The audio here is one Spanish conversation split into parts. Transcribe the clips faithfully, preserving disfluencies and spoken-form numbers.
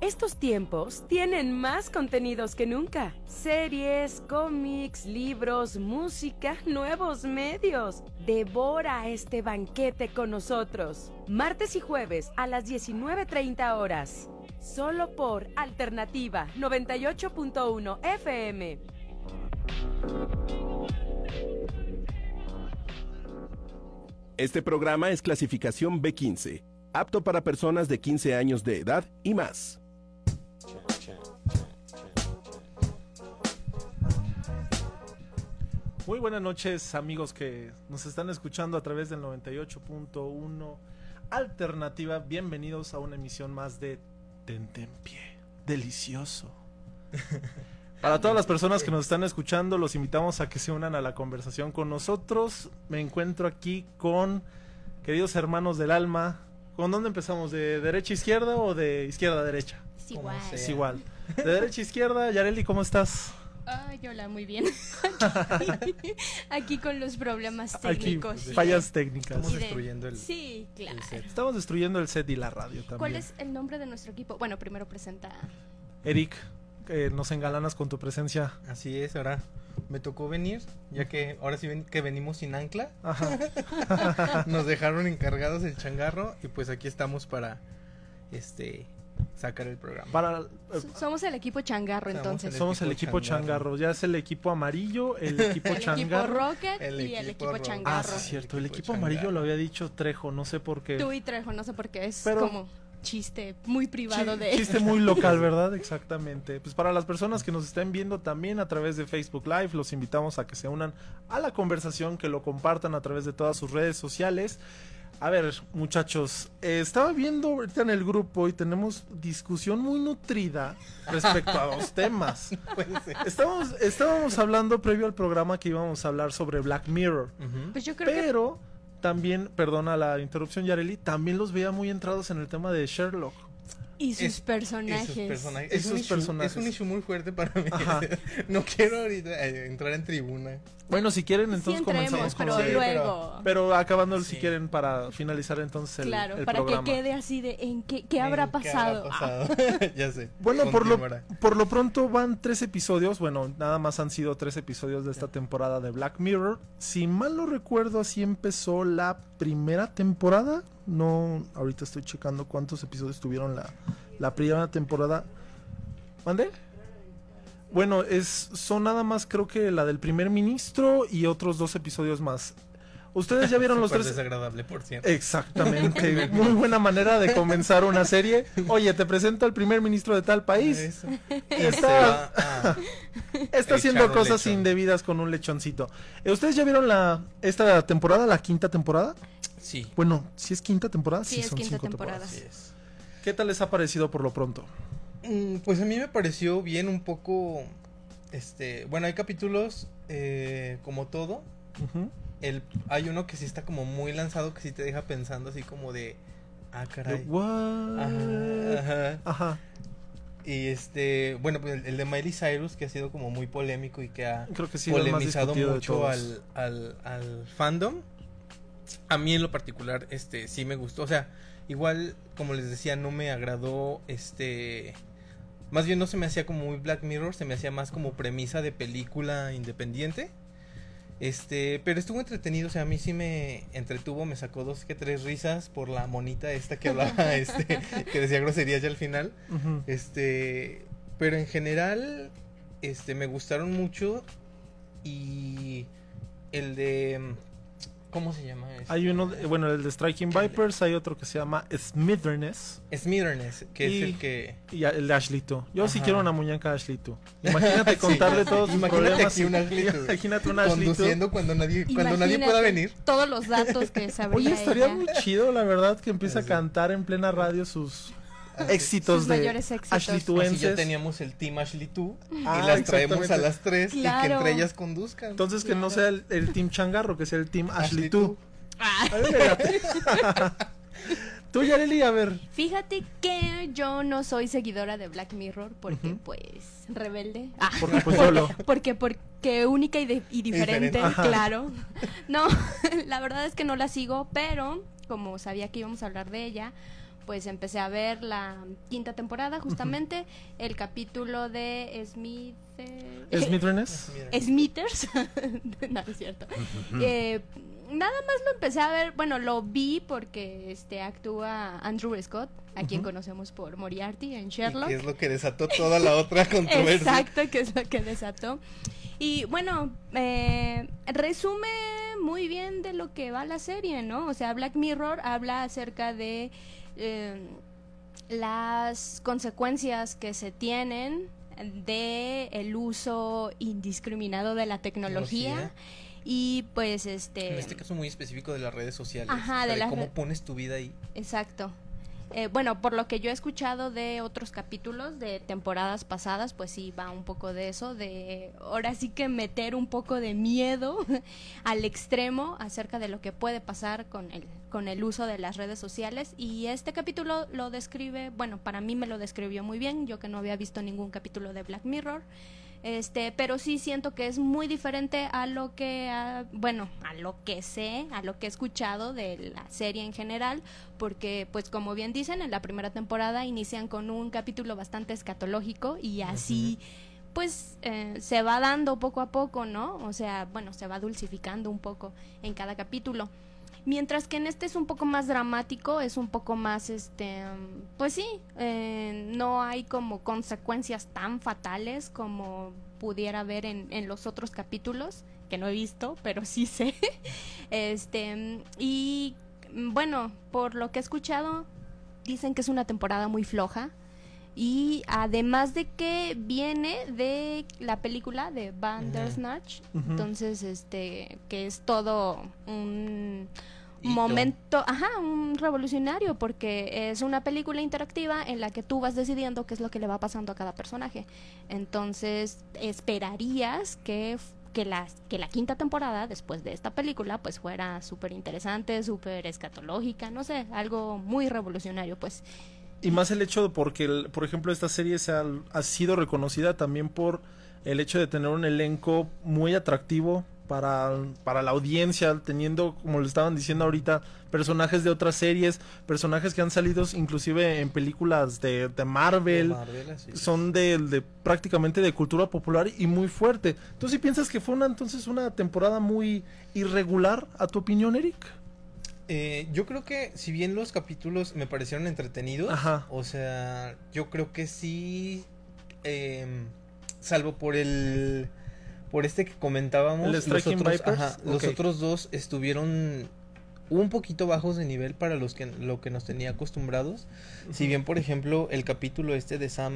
Estos tiempos tienen más contenidos que nunca. Series, cómics, libros, música, nuevos medios. Devora este banquete con nosotros. Martes y jueves a las diecinueve treinta horas. Solo por Alternativa noventa y ocho punto uno F M. Este programa es clasificación B quince, apto para personas de quince años de edad y más. Muy buenas noches, amigos que nos están escuchando a través del noventa y ocho punto uno Alternativa. Bienvenidos a una emisión más de Tentempié. Delicioso. Para todas las personas que nos están escuchando, los invitamos a que se unan a la conversación con nosotros. Me encuentro aquí con queridos hermanos del alma. ¿Con dónde empezamos? ¿De derecha a izquierda o de izquierda a derecha? Es igual. Es igual. De derecha a izquierda, Yareli, ¿cómo estás? Ay, hola, muy bien. Aquí, aquí con los problemas técnicos. Aquí, fallas técnicas. Estamos de, destruyendo el, sí, claro. el set. Estamos destruyendo el set y la radio también. ¿Cuál es el nombre de nuestro equipo? Bueno, primero presenta. Eric, eh, nos engalanas con tu presencia. Así es, ahora me tocó venir, ya que ahora sí ven, que venimos sin ancla. Ajá. Nos dejaron encargados el changarro y pues aquí estamos para este sacar el programa. Para, eh, Somos el equipo changarro, Somos entonces. el somos el equipo equipo changarro. changarro. Ya es el equipo amarillo, el equipo el equipo changarro. Rocket El y el equipo equipo Rocket. changarro. Ah, sí, es cierto. El El equipo equipo amarillo changarro. lo había dicho Trejo, no sé por qué. Tú y Trejo, no sé por qué, es Pero- como chiste muy privado Chi- de Chiste muy local, ¿verdad? Exactamente. Pues para las personas que nos estén viendo también a través de Facebook Live, los invitamos a que se unan a la conversación, que lo compartan a través de todas sus redes sociales. A ver, muchachos, eh, estaba viendo ahorita en el grupo y tenemos discusión muy nutrida respecto a dos temas. Puede ser. Estábamos, estábamos hablando previo al programa que íbamos a hablar sobre Black Mirror. Ujú. Pues yo creo que Pero también, perdona la interrupción, Yareli, también los veía muy entrados en el tema de Sherlock. y sus Es- personajes. Esos personajes. Esos Es un issue- personajes. es un issue muy fuerte para mí. Ajá. No quiero ahorita eh, entrar en tribuna. Bueno, si quieren, Sí entonces entremos, comenzamos con pero los- Sí, luego. Pero acabando, si Sí. quieren, para finalizar entonces el, Claro, el para programa. que quede así de en qué, qué habrá Eh, pasado. ¿Qué habrá Ah, pasado? Ya sé. Bueno, por lo, Continuará. por lo pronto van tres episodios, bueno, nada más han sido tres episodios de esta temporada de Black Mirror. Si mal no recuerdo, así empezó la primera temporada. No, ahorita estoy checando cuántos episodios tuvieron la, la primera temporada. ¿Mande? Bueno, es, son nada más creo que la del primer ministro y otros dos episodios más. Ustedes ya vieron los Súper tres. desagradable, por cierto. Exactamente, muy buena manera de comenzar una serie. Oye, te presento al primer ministro de tal país. Eso. Está- Se va a- Está haciendo Echado cosas lechón. indebidas con un lechoncito. Eh, ¿Ustedes ya vieron la esta temporada, la quinta temporada? Sí. Bueno, ¿sí es quinta temporada? Sí, es son quinta cinco temporada. Así es. ¿Qué tal les ha parecido por lo pronto? Mm, Pues a mí me pareció bien un poco, este, bueno, hay capítulos eh, como todo. Ujú. El, hay uno que sí está como muy lanzado, que sí te deja pensando así como de, ah, caray. What? Ajá, ajá. Ajá. Y este, bueno, pues el, el de Miley Cyrus, que ha sido como muy polémico y que ha Creo que sí, el más polemizado discutido de mucho todos. al, al, al fandom. A mí en lo particular, este, sí me gustó. O sea, igual, como les decía, no me agradó, este... Más bien no se me hacía como muy Black Mirror, se me hacía más como premisa de película independiente. Este, pero estuvo entretenido, o sea, a mí sí me entretuvo, me sacó dos que tres risas por la monita esta que hablaba, este, que decía groserías ya al final. Ujú. Este, pero en general, este, me gustaron mucho. Y el de, ¿cómo se llama? Este? Hay uno, de- bueno, el de Striking Vipers, hay otro que se llama Smitherness Smitherness, que Y- es el que... y el de Ashley Two. Yo sí Ajá. quiero una muñeca Ashley Two. Imagínate contarle Sí, todos tus imagínate problemas. aquí un Ashley Two. Imagínate un Ashley Two. Conduciendo cuando nadie, cuando nadie Imagínate pueda venir. todos los datos que sabría Oye, estaría ella. muy chido, la verdad, que empiece a Sí. cantar en plena radio sus Así. éxitos Sus de mayores éxitos. Ashley Así Tuenses. ya teníamos el Team Ashley Two Ah, y las traemos exactamente. a las tres y que Claro. entre ellas conduzcan. Entonces que no Claro. sea el, el Team Changarro, que sea el Team Ashley, Ashley Two. Two. Ah, A ver, espérate. Tú, Yareli, a ver. fíjate que yo no soy seguidora de Black Mirror porque Ujú. pues rebelde. Ah, Porque pues yo lo... porque porque única y, de- y diferente, Diferente. Ajá. claro. No, la verdad es que no la sigo, pero como sabía que íbamos a hablar de ella, pues empecé a ver la quinta temporada, justamente, uh-huh. el capítulo de Smith... Eh, ¿Smithers? Smithers. No, es cierto. Uh-huh. Eh, nada más lo empecé a ver, bueno, lo vi porque este actúa Andrew Scott, a uh-huh. quien conocemos por Moriarty en Sherlock. Y que es lo que desató toda la otra controversia. Exacto, que es lo que desató. Y bueno, eh, resume muy bien de lo que va la serie, ¿no? O sea, Black Mirror habla acerca de eh, las consecuencias que se tienen de el uso indiscriminado de la tecnología. ¿Tecnología? Y pues este... En este caso muy específico de las redes sociales. Ajá, o sea, de, de las cómo re... pones tu vida ahí. Exacto. Eh, bueno, por lo que yo he escuchado de otros capítulos de temporadas pasadas, pues sí va un poco de eso, de ahora sí que meter un poco de miedo al extremo acerca de lo que puede pasar con el, con el uso de las redes sociales. Y este capítulo lo describe, bueno, para mí me lo describió muy bien, yo que no había visto ningún capítulo de Black Mirror. Este, pero sí siento que es muy diferente a lo que, a, bueno, a lo que sé, a lo que he escuchado de la serie en general, porque, pues, como bien dicen, en la primera temporada inician con un capítulo bastante escatológico y así, uh-huh. pues, eh, se va dando poco a poco, ¿no? O sea, bueno, se va dulcificando un poco en cada capítulo. Mientras que en este es un poco más dramático, es un poco más, este, pues sí, eh, no hay como consecuencias tan fatales como pudiera haber en, en los otros capítulos, que no he visto, pero sí sé. este Y bueno, por lo que he escuchado, dicen que es una temporada muy floja. Y además de que viene de la película de Bandersnatch, uh-huh. entonces este que es todo un Hito. momento, ajá, un revolucionario, porque es una película interactiva en la que tú vas decidiendo qué es lo que le va pasando a cada personaje. Entonces esperarías que que la, que la quinta temporada después de esta película pues fuera súper interesante, súper escatológica, no sé, algo muy revolucionario, pues. Y más el hecho de porque, el, por ejemplo, esta serie se ha, ha sido reconocida también por el hecho de tener un elenco muy atractivo para, para la audiencia, teniendo, como le estaban diciendo ahorita, personajes de otras series, personajes que han salido inclusive en películas de, de Marvel, de Marvel así son de, de prácticamente de cultura popular y muy fuerte. ¿Tú sí piensas que fue una entonces una temporada muy irregular, a tu opinión, Eric? Eh, yo creo que si bien los capítulos me parecieron entretenidos, Ajá. o sea, yo creo que sí, eh, salvo por el, por este que comentábamos, ¿El los, otros, ajá, okay. los otros dos estuvieron un poquito bajos de nivel para los que lo que nos tenía acostumbrados. Uh-huh. Si bien, por ejemplo, el capítulo este de Sam,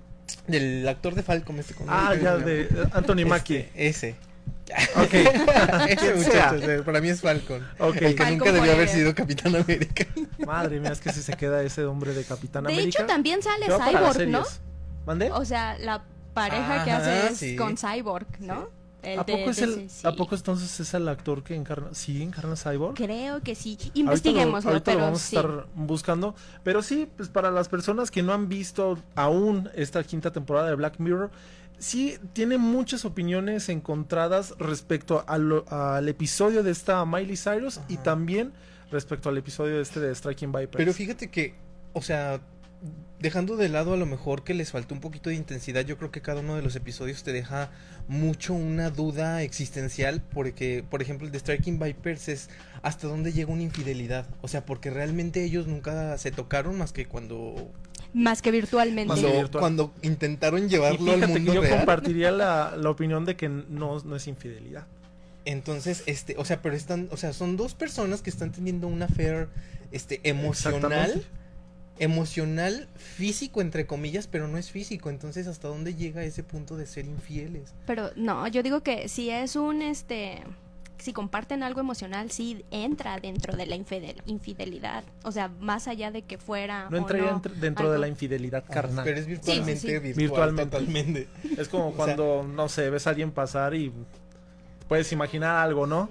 del actor de Falcon, este con ah, ya de Anthony Mackie, este, ese. Okay. Ese muchacho, para mí es Falcon. Okay. El que Falcon nunca debió haber fue... sido Capitán América. Madre mía, es que si se queda ese hombre de Capitán de América. De hecho, también sale Cyborg, ¿no? ¿Mande? O sea, la pareja Ajá, que hace es sí. con Cyborg, ¿no? Sí. El ¿A, poco de, es el, sí. ¿A poco entonces es el actor que encarna? ¿Sí encarna Cyborg? Creo que sí. Investiguémoslo, ahorita lo, ahorita pero lo vamos sí. a estar buscando. Pero sí, pues para las personas que no han visto aún esta quinta temporada de Black Mirror, sí tiene muchas opiniones encontradas respecto a lo, al episodio de esta Miley Cyrus Ajá. y también respecto al episodio de este de Striking Vipers. Pero fíjate que, o sea, dejando de lado a lo mejor que les faltó un poquito de intensidad, yo creo que cada uno de los episodios te deja mucho una duda existencial, porque, por ejemplo, el de Striking Vipers es hasta dónde llega una infidelidad, o sea, porque realmente ellos nunca se tocaron más que cuando... Más que virtualmente. Cuando, virtual. cuando intentaron llevarlo al mundo que yo real. compartiría la, la opinión de que no, no es infidelidad. Entonces, este, o sea, pero están, o sea, son dos personas que están teniendo un affair, este, emocional, emocional, físico entre comillas, pero no es físico. Entonces, ¿hasta dónde llega ese punto de ser infieles? Pero no, yo digo que si es un, este, si comparten algo emocional, sí entra dentro de la infidel, infidelidad. O sea, más allá de que fuera no entraría no, dentro algo... de la infidelidad carnal. Pero es virtualmente, sí, sí, sí. virtual, virtualmente. Totalmente. Es como cuando, o sea, no sé, ves a alguien pasar y puedes imaginar algo, ¿no?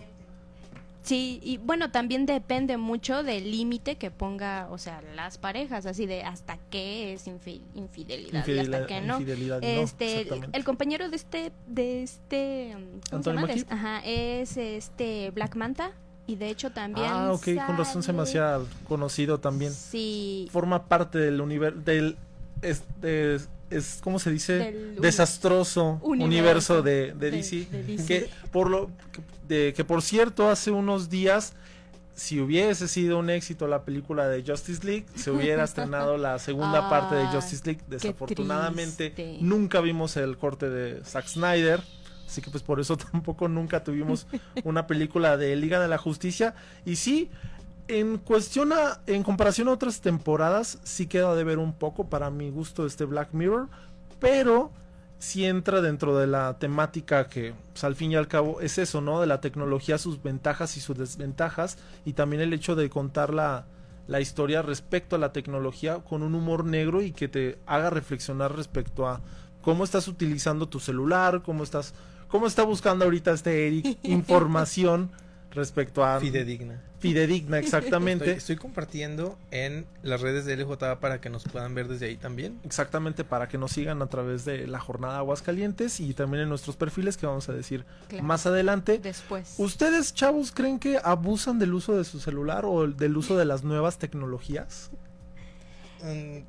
Sí, y bueno, también depende mucho del límite que ponga, o sea, las parejas, así de hasta qué es infi- infidelidad, infidelidad y hasta qué no. Este, no, el, el compañero de este, de este, ¿cómo se llama? Ajá, es este Black Manta, Y de hecho también Ah, ok, sale... con razón se me hacía conocido también. Sí. Forma parte del universo, del, es, de- es, ¿cómo se dice? Del uni- Desastroso universo, universo de, de de- D C. de D C. Que por lo, que, de, que por cierto, hace unos días, si hubiese sido un éxito la película de Justice League, se hubiera estrenado la segunda Ah, parte de Justice League. qué Desafortunadamente, triste. nunca vimos el corte de Zack Snyder. Así que pues por eso tampoco nunca tuvimos una película de Liga de la Justicia. Y sí, en cuestión a, en comparación a otras temporadas, sí queda de ver un poco para mi gusto este Black Mirror. Pero sí entra dentro de la temática que pues, al fin y al cabo es eso, ¿no? De la tecnología, sus ventajas y sus desventajas. Y también el hecho de contar la, la historia respecto a la tecnología con un humor negro y que te haga reflexionar respecto a cómo estás utilizando tu celular, cómo estás... ¿Cómo está buscando ahorita este Eric información respecto a... Fidedigna. Fidedigna, exactamente. Estoy, estoy compartiendo en las redes de L J A para que nos puedan ver desde ahí también. Exactamente, para que nos sigan a través de la jornada Aguascalientes y también en nuestros perfiles que vamos a decir Claro. más adelante. Después. ¿Ustedes, chavos, creen que abusan del uso de su celular o el- del uso de las nuevas tecnologías? Mm.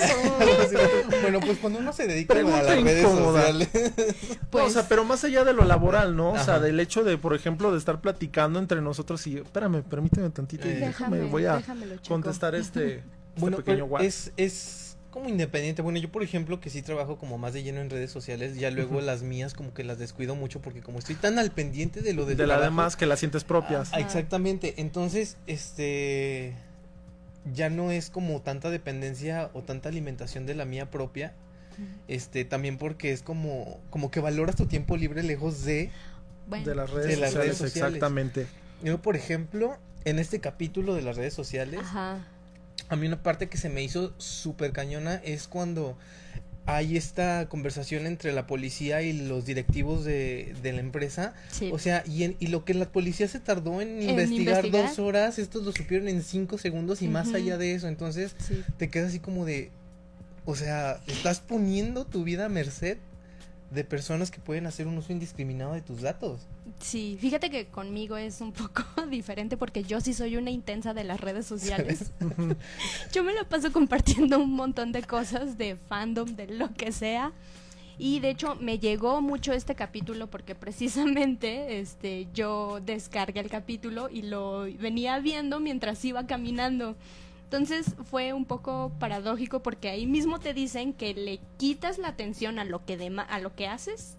Bueno, pues cuando uno se dedica a Pregunta las redes incómoda. sociales. No, o sea, pero más allá de lo laboral, ¿no? O sea, Ajá. del hecho de, por ejemplo, de estar platicando entre nosotros y... Espérame, permíteme tantito y Eh, déjame, Déjame, voy a déjamelo, checo. contestar este, este Bueno, pequeño pero WhatsApp. es, es como independiente. Bueno, yo por ejemplo que sí trabajo como más de lleno en redes sociales, ya luego las mías como que las descuido mucho porque como estoy tan al pendiente de lo del De la trabajo- demás que las sientes propias. Ah, exactamente. Entonces, este ya no es como tanta dependencia o tanta alimentación de la mía propia. Este, también porque es como como que valoras tu tiempo libre lejos de Bueno, De las redes, de las sociales, redes sociales. exactamente. yo, por ejemplo, en este capítulo de las redes sociales, ajá. a mí una parte que se me hizo súper cañona es cuando hay esta conversación entre la policía y los directivos de, de la empresa. Sí. O sea, y, en, y lo que la policía se tardó en, En investigar, investigar. dos horas, estos lo supieron en cinco segundos y más Ujú. allá de eso. Entonces Sí. te quedas así como de, o sea, estás poniendo tu vida a merced de personas que pueden hacer un uso indiscriminado de tus datos. Sí, fíjate que conmigo es un poco diferente porque yo sí soy una intensa de las redes sociales. Yo me la paso compartiendo un montón de cosas de fandom, de lo que sea. Y de hecho me llegó mucho este capítulo porque precisamente este yo descargué el capítulo y lo venía viendo mientras iba caminando. Entonces fue un poco paradójico porque ahí mismo te dicen que le quitas la atención a lo que dema- a lo que haces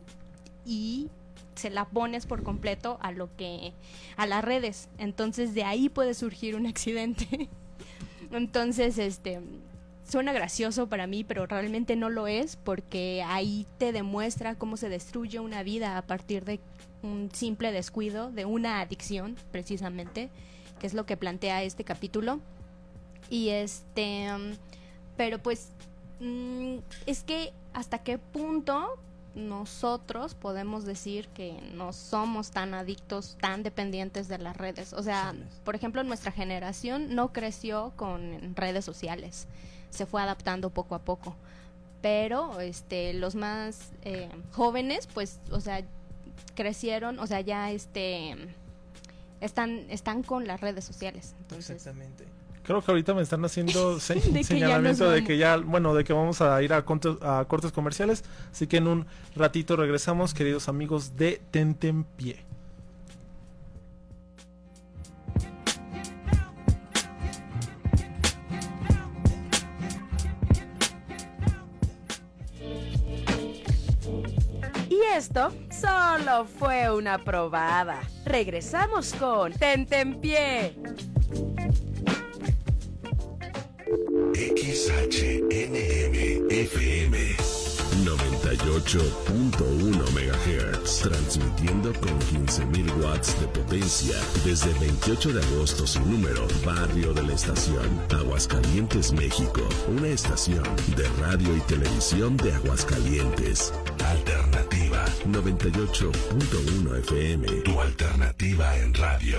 y se la pones por completo a lo que a las redes. Entonces de ahí puede surgir un accidente. Entonces, este suena gracioso para mí, pero realmente no lo es porque ahí te demuestra cómo se destruye una vida a partir de un simple descuido, de una adicción, precisamente, que es lo que plantea este capítulo. Y este, um, pero pues mm, es que hasta qué punto nosotros podemos decir que no somos tan adictos, tan dependientes de las redes. O sea, Sí. por ejemplo, nuestra generación no creció con redes sociales, se fue adaptando poco a poco. Pero este, los más eh, jóvenes, pues, o sea, crecieron, o sea, ya este, están, están con las redes sociales. Entonces, Exactamente. Creo que ahorita me están haciendo se- De que ya señalamiento nos de vamos. que ya, bueno, de que vamos a ir a, conte- a cortes comerciales. Así que en un ratito regresamos, queridos amigos de Tentempié. Y esto solo fue una probada. Regresamos con Tentempié. X H N M F M noventa y ocho punto uno megahertz, transmitiendo con quince mil watts de potencia desde el veintiocho de agosto sin número, barrio de la estación, Aguascalientes, México, una estación de radio y televisión de Aguascalientes. Alternativa noventa y ocho punto uno F M, tu alternativa en radio.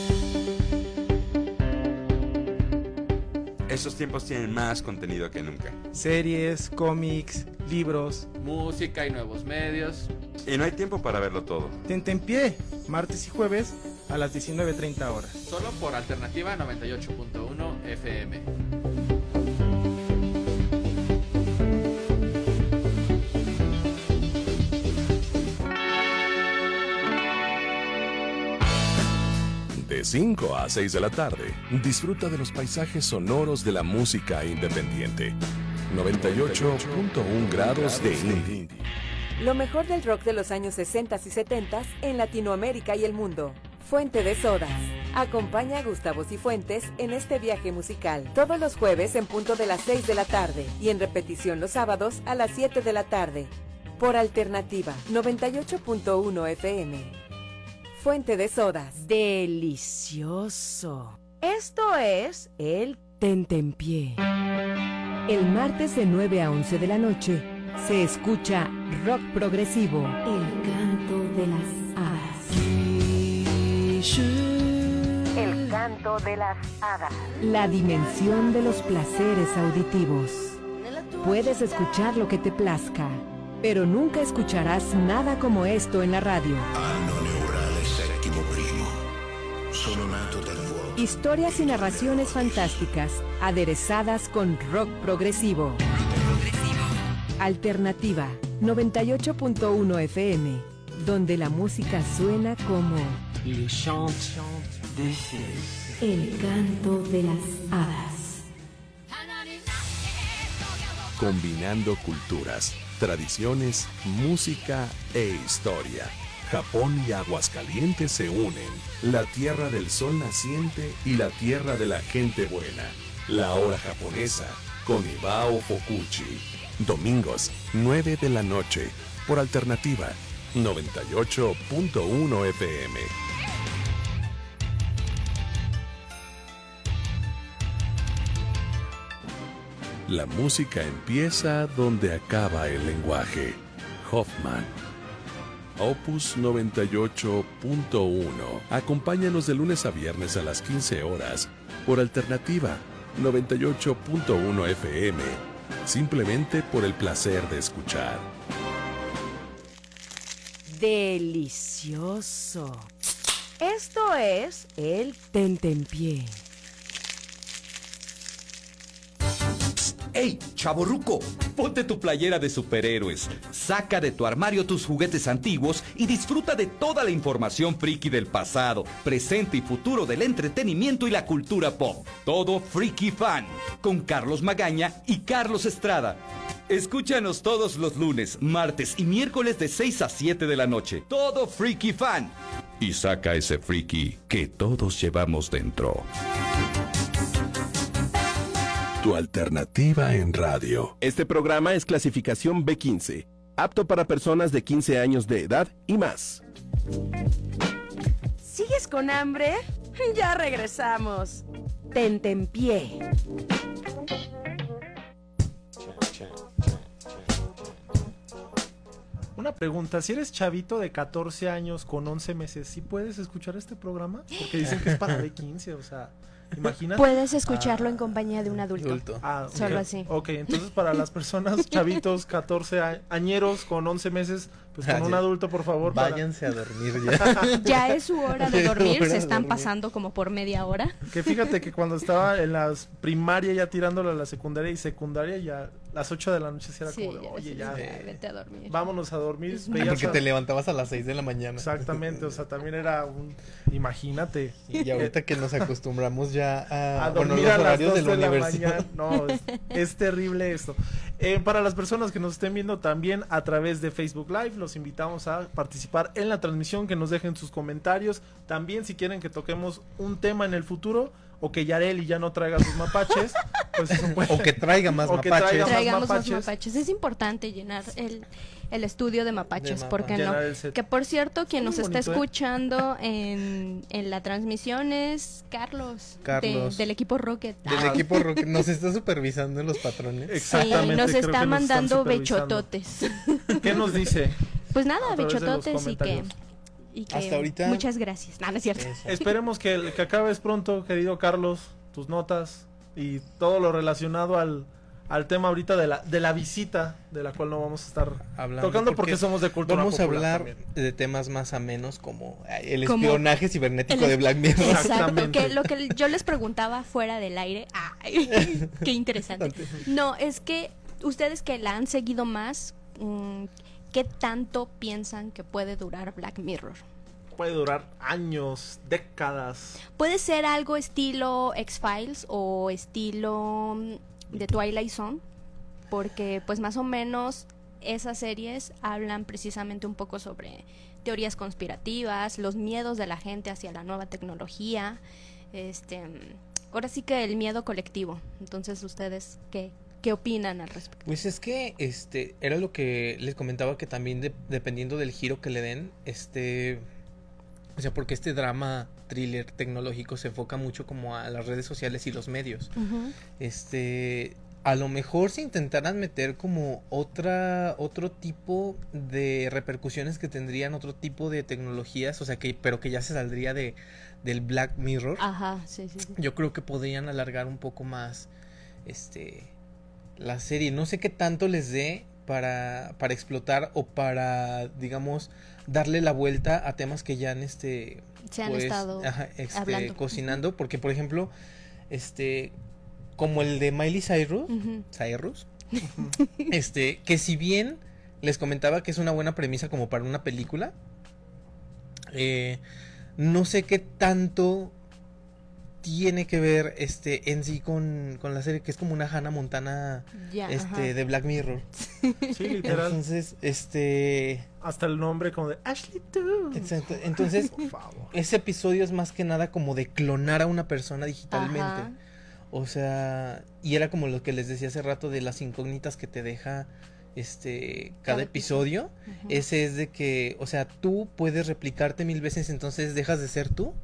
Estos tiempos tienen más contenido que nunca. Series, cómics, libros. Música y nuevos medios. Y no hay tiempo para verlo todo. Tentempié, martes y jueves a las diecinueve treinta horas. Solo por Alternativa noventa y ocho punto uno F M. De cinco a seis de la tarde, disfruta de los paisajes sonoros de la música independiente. noventa y ocho punto uno grados de indie. Lo mejor del rock de los años sesenta y setenta en Latinoamérica y el mundo. Fuente de Sodas. Acompaña a Gustavo Cifuentes en este viaje musical. Todos los jueves en punto de las seis de la tarde y en repetición los sábados a las siete de la tarde. Por Alternativa noventa y ocho punto uno F M. Fuente de Sodas. Delicioso. Esto es el Tentempié. El martes de nueve a once de la noche se escucha rock progresivo. El canto de las hadas. El canto de las hadas. La dimensión de los placeres auditivos. Puedes escuchar lo que te plazca, pero nunca escucharás nada como esto en la radio. Historias y narraciones fantásticas, aderezadas con rock progresivo. Alternativa noventa y ocho punto uno F M, donde la música suena como el canto de las hadas. Combinando culturas, tradiciones, música e historia. Japón y Aguascalientes se unen. La tierra del sol naciente y la tierra de la gente buena. La hora japonesa con Ibao Fukuchi. Domingos, nueve de la noche. Por Alternativa noventa y ocho punto uno F M. La música empieza donde acaba el lenguaje. Hoffman. Opus noventa y ocho punto uno. Acompáñanos de lunes a viernes a las quince horas por Alternativa noventa y ocho punto uno F M. Simplemente por el placer de escuchar. Delicioso. Esto es el Tentempié. ¡Ey, chavorruco! Ponte tu playera de superhéroes, saca de tu armario tus juguetes antiguos y disfruta de toda la información friki del pasado, presente y futuro del entretenimiento y la cultura pop. Todo Freaky Fan, con Carlos Magaña y Carlos Estrada. Escúchanos todos los lunes, martes y miércoles de seis a siete de la noche. Todo Freaky Fan. Y saca ese friki que todos llevamos dentro. Tu alternativa en radio. Este programa es clasificación B quince, apto para personas de quince años de edad y más. ¿Sigues con hambre? Ya regresamos. Tentempié. Una pregunta, si eres chavito de catorce años con once meses, ¿sí puedes escuchar este programa? Porque dicen que es para B quince, o sea... Imagínate. Puedes escucharlo ah, en compañía de un adulto. adulto. Ah, okay. Solo así. Ok, entonces para las personas chavitos, catorce añeros con once meses, pues con un adulto, por favor. Váyanse para... a dormir ya. Ya es su hora de dormir, hora se están dormir. pasando como por media hora. Que fíjate que cuando estaba en las primaria ya tirándolo a la secundaria y secundaria ya las ocho de la noche era sí, como de, oye ya, ya vete a dormir. Vámonos a dormir. Porque a... te levantabas a las seis de la mañana. Exactamente, o sea, también era un, imagínate. Y ahorita que nos acostumbramos ya a, a dormir bueno, los a las horarios dos de la, de la universidad. mañana. No, es, es terrible esto. Eh, para las personas que nos estén viendo también a través de Facebook Live, los invitamos a participar en la transmisión, que nos dejen sus comentarios. También si quieren que toquemos un tema en el futuro, o que Yareli ya no traiga sus mapaches, pues eso puede... o que traiga más o mapaches. Que traiga Traigamos más mapaches. más mapaches. Es importante llenar el, el estudio de mapaches, de ¿por qué no? Que por cierto, quien nos bonito, está escuchando ¿eh? en, en la transmisión es Carlos, Carlos. De, del equipo Rocket. Del ah. equipo Rocket. Nos está supervisando los patrones. Exactamente. Sí, nos está nos mandando bechototes. ¿Qué nos dice? Pues nada, bechototes y que... Y que hasta ahorita muchas gracias. No, no es cierto. Eso. Esperemos que, que acabes pronto, querido Carlos, tus notas y todo lo relacionado al, al tema ahorita de la de la visita, de la cual no vamos a estar hablando tocando porque, porque somos de cultura vamos popular a hablar también. de temas más amenos como el Como espionaje cibernético el- de Black Mirror. Exacto, que lo que yo les preguntaba fuera del aire, ay, qué interesante. No, es que ustedes que la han seguido más, mm, ¿qué tanto piensan que puede durar Black Mirror? Puede durar años, décadas. ¿Puede ser algo estilo X-Files o estilo mm, de Twilight Zone? Porque pues más o menos esas series hablan precisamente un poco sobre teorías conspirativas, los miedos de la gente hacia la nueva tecnología, este, ahora sí que el miedo colectivo. Entonces, ¿ustedes qué, qué opinan al respecto? Pues es que este era lo que les comentaba, que también de- dependiendo del giro que le den, este, o sea, porque este drama thriller tecnológico se enfoca mucho como a las redes sociales y los medios. Uh-huh. Este, a lo mejor si intentaran meter como otra otro tipo de repercusiones que tendrían otro tipo de tecnologías, o sea, que pero que ya se saldría de del Black Mirror. Ajá, sí, sí, sí. Yo creo que podrían alargar un poco más este la serie. No sé qué tanto les dé para para explotar o para, digamos, darle la vuelta a temas que ya han este Se han pues, estado ajá, este, hablando. cocinando, porque por ejemplo, este como el de Miley Cyrus, Ujú. Cyrus, este, que si bien les comentaba que es una buena premisa como para una película, eh, no sé qué tanto tiene que ver este en sí con, con la serie, que es como una Hannah Montana Ya, este ajá. de Black Mirror. Sí, literal. Entonces, este Hasta el nombre como de Ashley Too. exacto, entonces Por favor. ese episodio es más que nada como de clonar a una persona digitalmente. Ajá. O sea, y era como lo que les decía hace rato de las incógnitas que te deja este cada Cada episodio. Ujú. Ese es de que, o sea, tú puedes replicarte mil veces, entonces dejas de ser tú.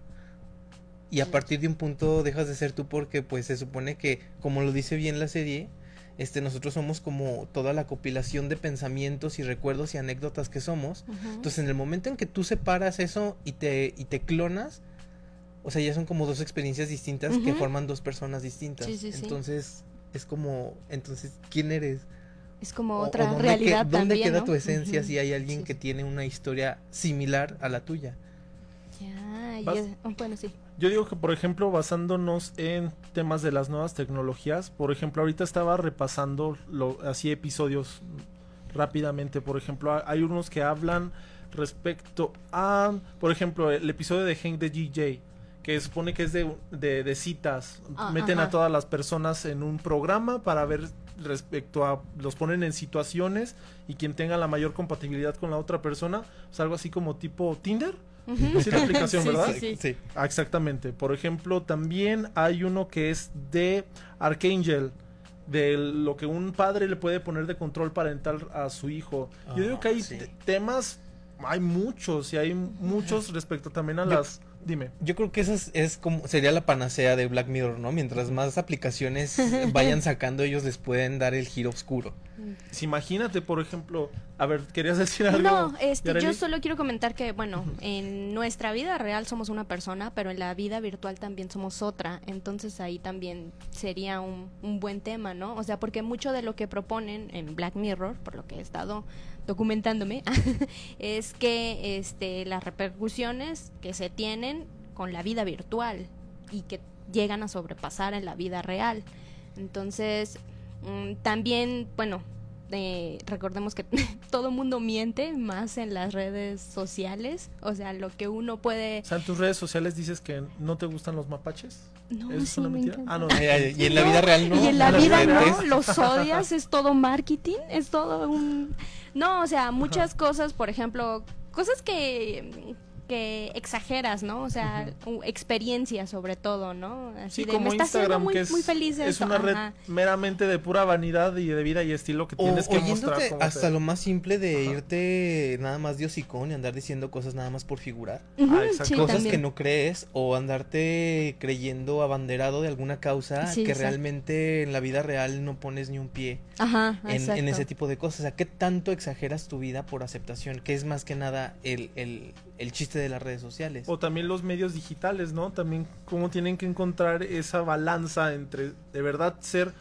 Y a partir de un punto dejas de ser tú porque pues se supone que, como lo dice bien la serie, este nosotros somos como toda la compilación de pensamientos y recuerdos y anécdotas que somos. Ujú. Entonces, en el momento en que tú separas eso y te y te clonas, o sea, ya son como dos experiencias distintas que Ujú. forman dos personas distintas. Sí, sí, sí. Entonces, es como, entonces, ¿quién eres? Es como O- o otra dónde realidad que- ¿Dónde también, queda ¿no? tu esencia Ujú. si hay alguien Sí, que sí. tiene una historia similar a la tuya? Ya, y Vas- es- oh, bueno, sí. Yo digo que, por ejemplo, basándonos en temas de las nuevas tecnologías, por ejemplo, ahorita estaba repasando lo, así episodios rápidamente. Por ejemplo, ha- hay unos que hablan respecto a, por ejemplo, el episodio de Hank de G J, que supone que es de, de, de citas. Ah, Meten ajá. a todas las personas en un programa para ver respecto a, los ponen en situaciones y quien tenga la mayor compatibilidad con la otra persona, o sea, algo así como tipo Tinder. Ujú. Sí, la aplicación, Sí, ¿verdad? sí, sí. Ah, exactamente. Por ejemplo, también hay uno que es de Archangel, de lo que un padre le puede poner de control parental a su hijo. Yo digo que hay sí. te- temas, hay muchos, y hay muchos respecto también a Yo- las... Dime. Yo creo que esa es, es como sería la panacea de Black Mirror, ¿no? Mientras más aplicaciones vayan sacando, ellos les pueden dar el giro oscuro. Si imagínate, por ejemplo, a ver, ¿querías decir algo? No, este, yo Yareli? solo quiero comentar que, bueno, en nuestra vida real somos una persona, pero en la vida virtual también somos otra. Entonces ahí también sería un, un buen tema, ¿no? O sea, porque mucho de lo que proponen en Black Mirror, por lo que he estado documentándome, es que este, las repercusiones que se tienen con la vida virtual y que llegan a sobrepasar en la vida real. Entonces, mm, también, bueno, eh, recordemos que todo mundo miente más en las redes sociales, o sea, lo que uno puede... O sea, en tus redes sociales dices que no te gustan los mapaches. No, ¿Eso es sí, una me mentira? encanta. Ah, no. Eh, y en la vida real no. Y en la Las vida no, redes. los odias, es todo marketing, es todo un... No, o sea, muchas cosas, por ejemplo, cosas que que exageras, ¿no? O sea, u- experiencias sobre todo, ¿no? Así Sí, de, como me está haciendo Instagram, muy, que es, muy feliz es esto. una red Ajá. meramente de pura vanidad y de vida y estilo que O, tienes que o mostrar. yéndote cómo hasta te- lo más simple de Ajá. irte nada más de hocicón y andar diciendo cosas nada más por figurar. Ujú, Ah, exacto. sí, Cosas también. que no crees o andarte creyendo abanderado de alguna causa Sí, que exacto. realmente en la vida real no pones ni un pie Ajá, en, en exacto. ese tipo de cosas. O sea, ¿qué tanto exageras tu vida por aceptación? Que es más que nada el, el, el chiste de las redes sociales. O también los medios digitales, ¿no? También cómo tienen que encontrar esa balanza entre de verdad ser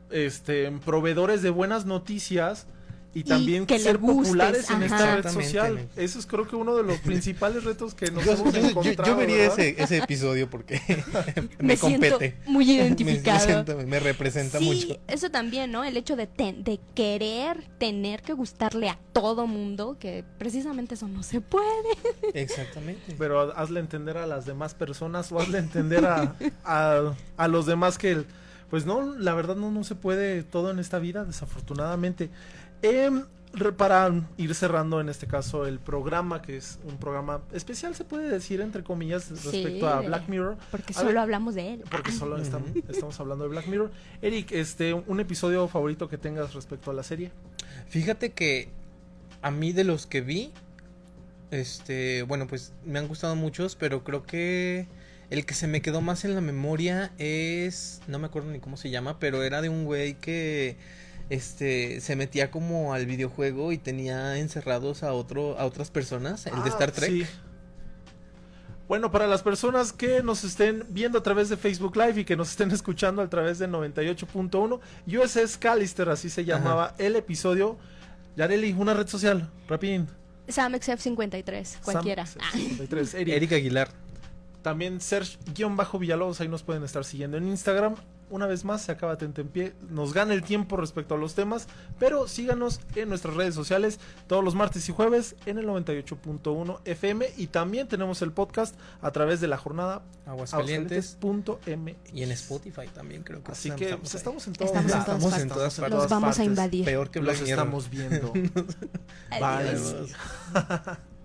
este proveedores de buenas noticias y también que ser le gustes, populares en ajá. esta red Exactamente. social. Eso es creo que uno de los principales retos que nos Yo, hemos yo- yo- encontrado. yo vería ¿verdad? ese, ese episodio porque me, Me siento compete. muy Me- identificado. Me, siento- me representa Sí, mucho. eso también, ¿no? El hecho de, ten- de querer tener que gustarle a todo mundo, que precisamente eso no se puede. Exactamente. Pero hazle entender a las demás personas o hazle entender a, a, a los demás que, el- pues no, la verdad no, no se puede todo en esta vida, desafortunadamente. Em, re- para ir cerrando en este caso el programa, que es un programa especial, se puede decir, entre comillas, respecto Sí, a de- Black Mirror. Porque A solo ver, hablamos de él. Porque solo estamos, estamos hablando de Black Mirror. Eric, este, un episodio favorito que tengas respecto a la serie. Fíjate que a mí de los que vi, este, bueno, pues me han gustado muchos, pero creo que el que se me quedó más en la memoria es, no me acuerdo ni cómo se llama, pero era de un güey que este se metía como al videojuego y tenía encerrados a otro a otras personas, el de Ah, Star Trek. sí. Bueno, para las personas que nos estén viendo a través de Facebook Live y que nos estén escuchando a través de noventa y ocho punto uno, U S S Callister, así se llamaba Ajá. el episodio. Yareli, una red social, rapidín. SamXF cincuenta y tres, cualquiera. Sam cincuenta y tres, Eric. Eric Aguilar. También Serge-Villalobos, ahí nos pueden estar siguiendo en Instagram. Una vez más, se acaba Tentempié. Nos gana el tiempo respecto a los temas, pero síganos en nuestras redes sociales todos los martes y jueves en el noventa y ocho punto uno F M. Y también tenemos el podcast a través de la jornada Aguascalientes punto M X. Y en Spotify también creo que Así estamos- que estamos pues, ahí. estamos en todos Estamos en lados. todas Estamos en partes. todas Los partes. vamos a partes. invadir. Peor que Los Black Mirror. estamos viendo. Adiós. Bye.